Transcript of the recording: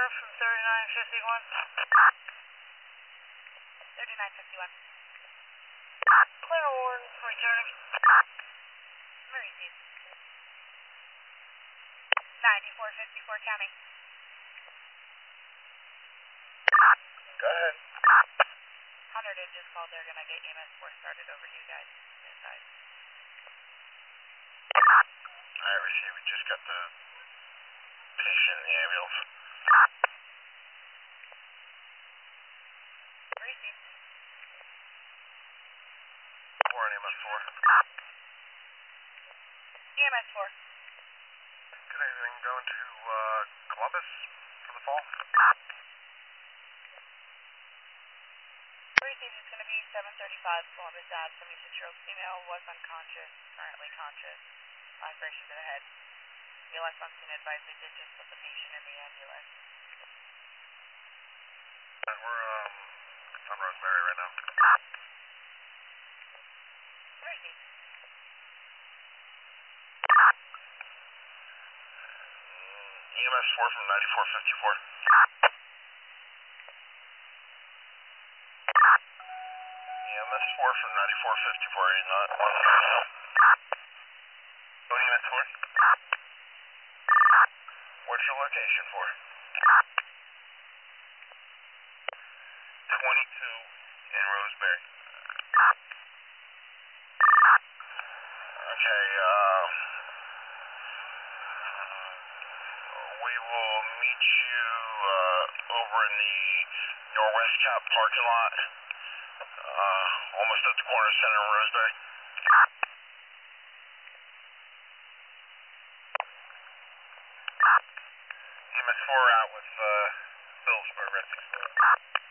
from 3951. 3951. Clear Warren, returning. Maurice. 9454 County. Go ahead. 100 had just called. They're gonna get EMS 4 started over to you guys inside. Alright, receive. We just got the patient in the ambulance. Maurice. 4 on EMS 4. EMS 4. Good evening. Going to Columbus for the fall. Maurice, it's gonna be 735 Columbus Ave. 76-year-old female was unconscious, currently conscious. Vibration to the head. BLS on scene advised they did just put the patient in the ambulance. We're on Rosemary right now. Maurice. EMS 4 from 9454. EMS 4 from 9454. You're not on the now. Go EMS 4. What's your location for? 22 in Rosemary. Okay, we will meet you over in the Northwest Cap parking lot, almost at the corner center of Rosemary. EMS 4 out with Phillipsburg, right next door.